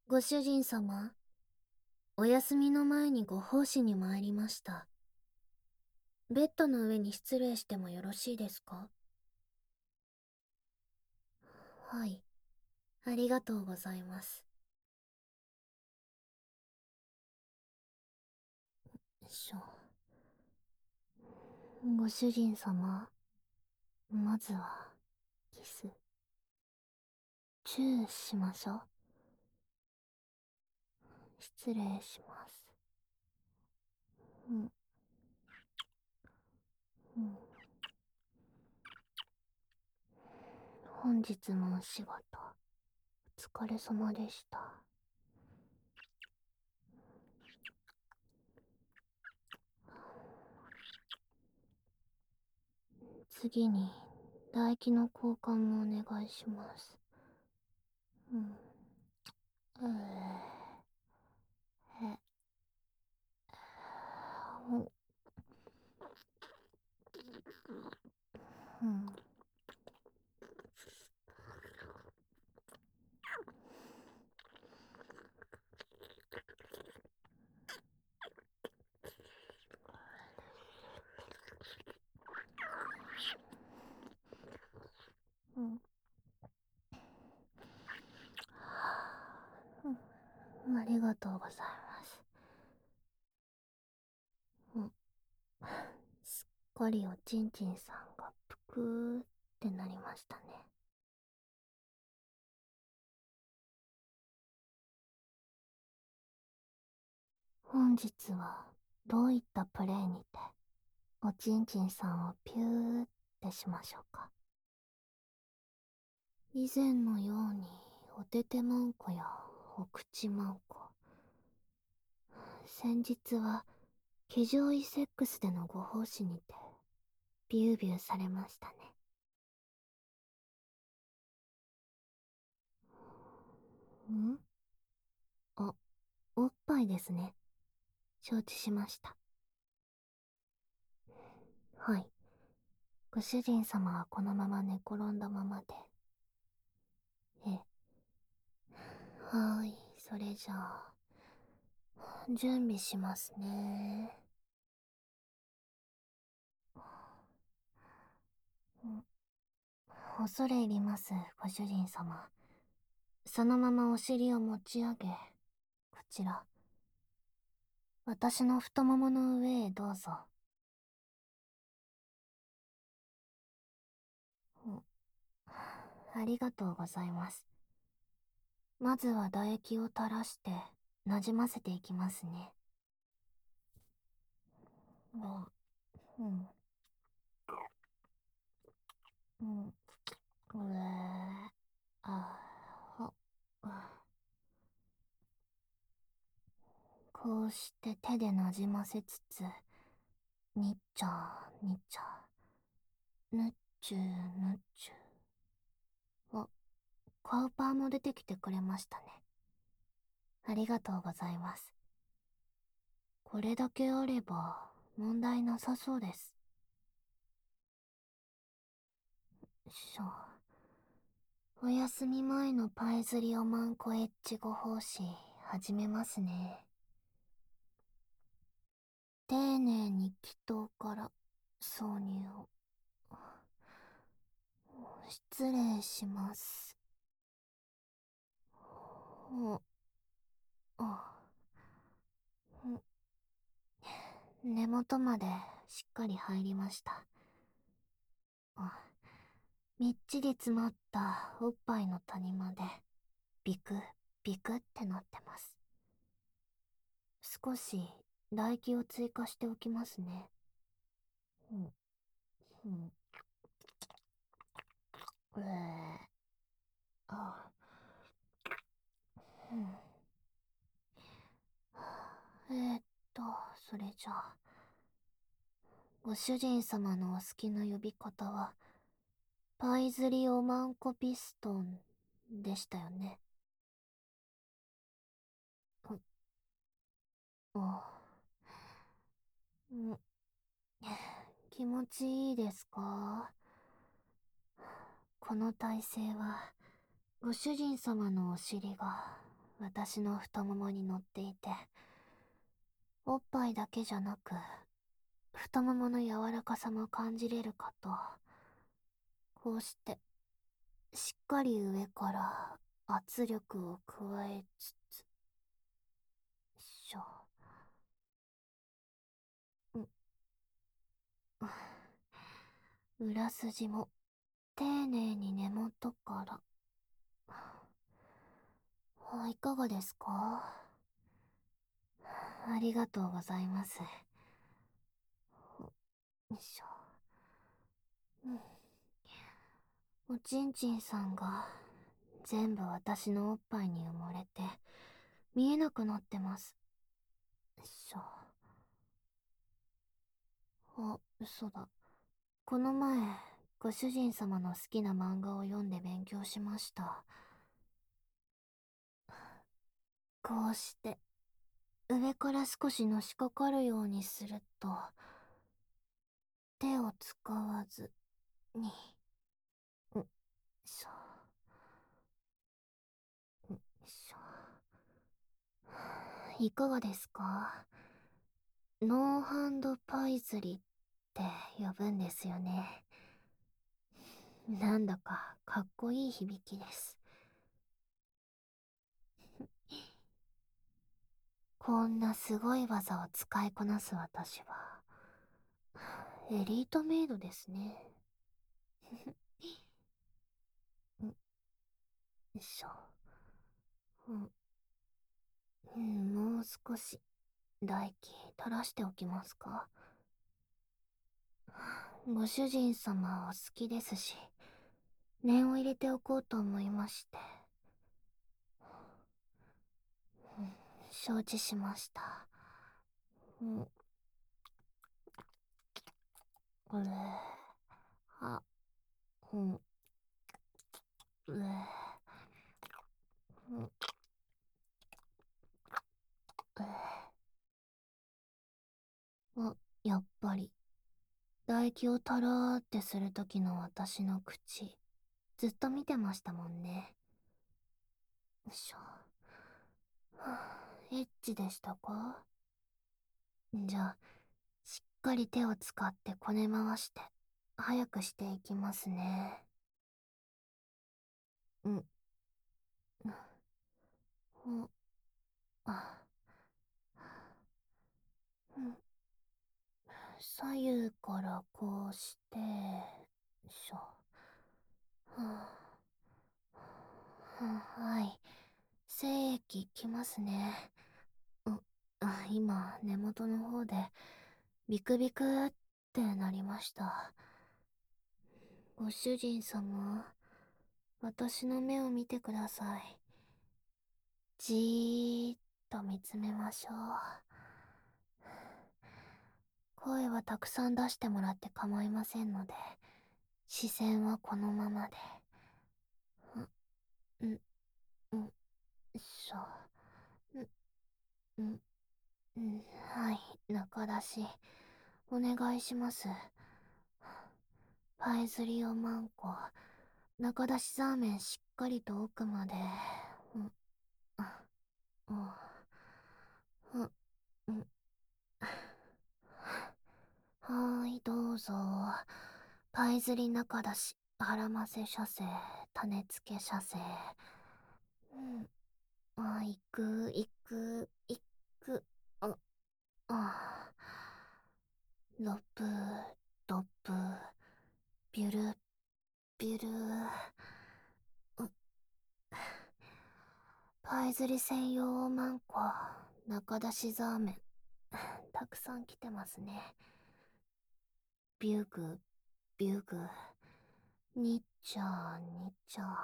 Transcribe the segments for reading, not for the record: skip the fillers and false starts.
ご主人様、お休みの前にご奉仕に参りました。ベッドの上に失礼してもよろしいですか？はい、ありがとうございます。しょ。ご主人様、まずは、キス。チューしましょう。失礼します。うん、うん。本日もお仕事、お疲れ様でした。次に、唾液の交換もお願いします。うん。え、お、うん。うん。うん、ありがとうございます。うん、すっかりおちんちんさんがぷくーってなりましたね。本日はどういったプレイにておちんちんさんをピューってしましょうか？以前のようにおててまんこやお口まんこ、先日は騎乗位セックスでのご奉仕にてビュービューされましたね。ん、あ、おっぱいですね。承知しました。はい。ご主人様はこのまま寝転んだままで。ええ。はーい、それじゃあ、準備しますね。うん、恐れ入ります、ご主人様。そのままお尻を持ち上げ、こちら、私の太ももの上へどうぞ。うん、ありがとうございます。まずは唾液を垂らして、なじませていきますね。うん、うん、あ、ほ、こうして手でなじませつつ、にっちゃにっちゃ、ぬっちゅぬっちゅ。あ、カウパーも出てきてくれましたね。ありがとうございます。これだけあれば問題なさそうです。お休み前のパイズリオマンコエッジご奉仕始めますね。丁寧に気筒から挿入を。失礼します。お、あ、根元までしっかり入りました。みっちり詰まったおっぱいの谷までビクビクってなってます。少し唾液を追加しておきますね。うん、うん、あ、うん。えーっと、それじゃあ、ご主人様のお好きな呼び方は、パイズリオマンコピストンでしたよね。お、うん、気持ちいいですか？この体勢は、ご主人様のお尻が私の太ももに乗っていて、おっぱいだけじゃなく、太ももの柔らかさも感じれるかと、こうして、しっかり上から圧力を加えつつ、しょ。裏筋も丁寧に根元から。いかがですか？ありがとうございます。よいしょ。おちんちんさんが全部私のおっぱいに埋もれて見えなくなってます。よいしょ。嘘だ。この前、ご主人様の好きな漫画を読んで勉強しました。こうして、上から少しのしかかるようにすると、手を使わずに、しょ、しょ。いかがですか？ノーハンドパイズリって呼ぶんですよね。なんだかかっこいい響きです。こんなすごい技を使いこなす私は、エリートメイドですね。よいしょ。もう少し唾液垂らしておきますか？ご主人様お好きですし、念を入れておこうと思いまして。承知しました。これ、あ、うん、やっぱり、唾液をたらーってするときの私の口、ずっと見てましたもんね。よいしょ。エッチでしたか？じゃあ、しっかり手を使ってこね回して、早くしていきますね。うん、うん、あ、うん。左右からこうして、よいしょ。ははい。精液きますね。今、根元の方で、ビクビクってなりました。ご主人様、私の目を見てください。じーっと見つめましょう。声はたくさん出してもらって構いませんので、視線はこのままで。うん、うん、しょ。うん、うん、はい、中出し、お願いします。パイズリオマンコ、中出しザーメンしっかりと奥まで。うん、うん、うん、うん。はーい、どうぞ。パイズリ中出し、腹ませ射精、種付け射精。うん、行く、行く、行く。あ、あ。ロップ、ロップ、ビュル、ビュル。パイズリ専用マンコ、中出しザーメン。たくさん来てますね。ビューグ、ビューグ。にっちゃにっちゃ。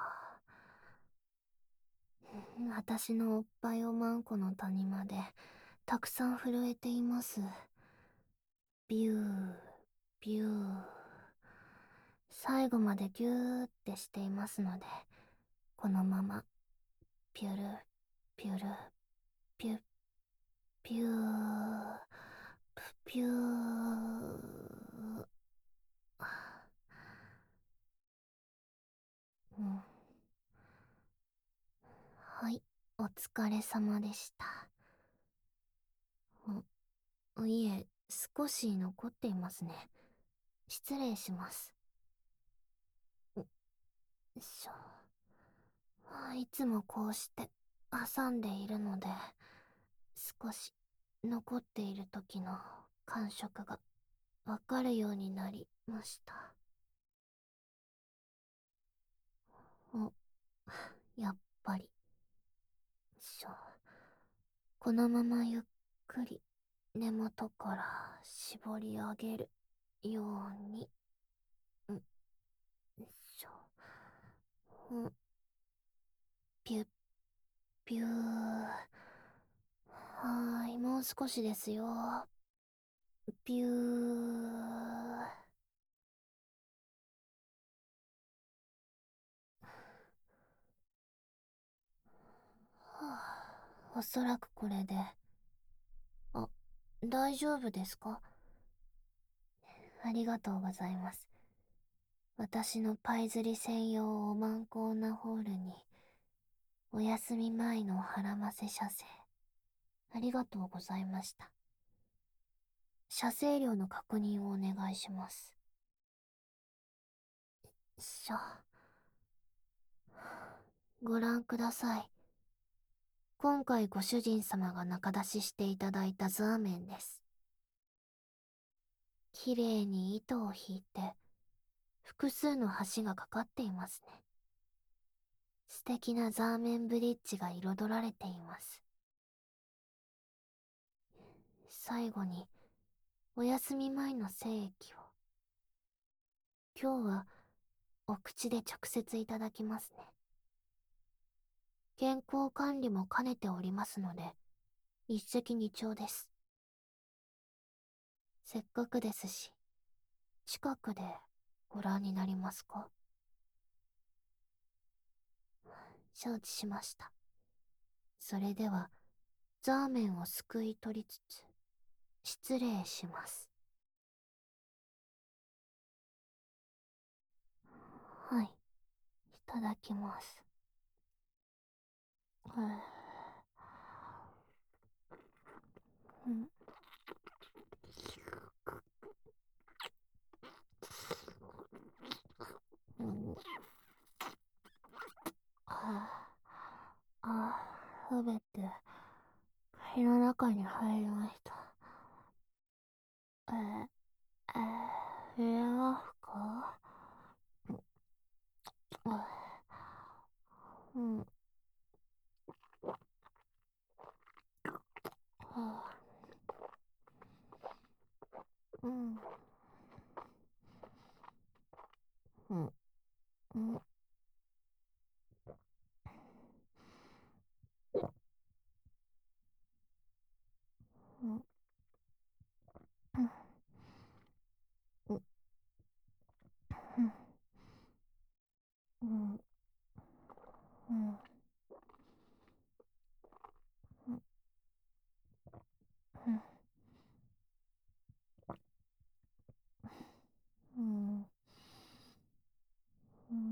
私のおっぱいおまんこの谷まで、たくさん震えています。ビュー、ビュー。最後までギューってしていますので、このまま、ピュル、ピュル、ピュッ、ピュー、ピュー。うん、はい、 お疲れ様でした。いえ、少し残っていますね。失礼します。よいしょ。いつもこうして挟んでいるので、少し残っている時の感触がわかるようになりました。お、やっぱり。このままゆっくり根元から絞り上げるように。よいしょ。ピュッピュー。もう少しですよ。ピュー。おそらくこれで。あ、大丈夫ですか？ありがとうございます。私のパイ釣り専用おまんこなホールに、お休み前の腹ませ射精、ありがとうございました。射精量の確認をお願いします。ご覧ください。今回ご主人様が中出ししていただいたザーメンです。きれいに糸を引いて、複数の橋がかかっていますね。素敵なザーメンブリッジが彩られています。最後に、お休み前の精液を。今日は、お口で直接いただきますね。健康管理も兼ねておりますので、一石二鳥です。せっかくですし、近くでご覧になりますか？承知しました。それでは、ザーメンをすくい取りつつ、失礼します。はい、いただきます。うん。うん。すべて、肺の中に入りました。入れますか？うん。うん。うん。うん。うん。うん。うん。うん。うん。うん。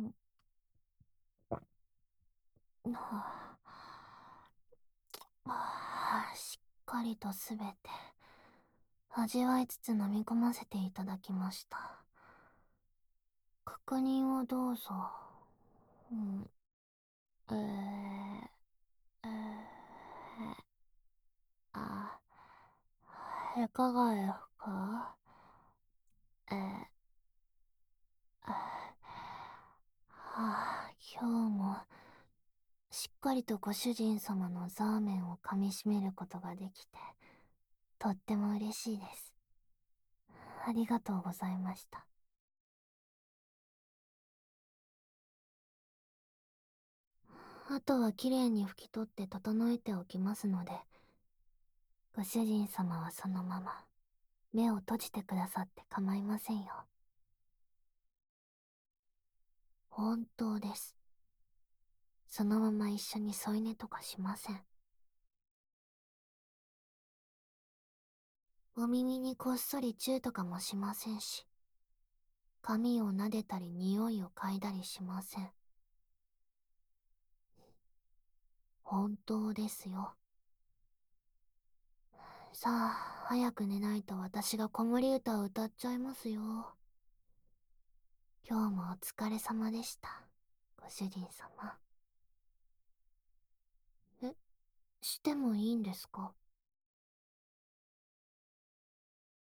しっかりとすべて味わいつつ飲み込ませていただきました。確認をどうぞ。うん。えー、えー、あ、いかがですか？えー、今日もしっかりとご主人様のザーメンを噛みしめることができて、とっても嬉しいです。ありがとうございました。あとはきれいに拭き取って整えておきますので、ご主人様はそのまま目を閉じてくださって構いませんよ。本当です。そのまま一緒に添い寝とかしません。お耳にこっそりチューとかもしませんし、髪を撫でたり匂いを嗅いだりしません。 本当ですよ。さあ、早く寝ないと私が子守歌を歌っちゃいますよ。今日もお疲れ様でした。ご主人様。え、してもいいんですか？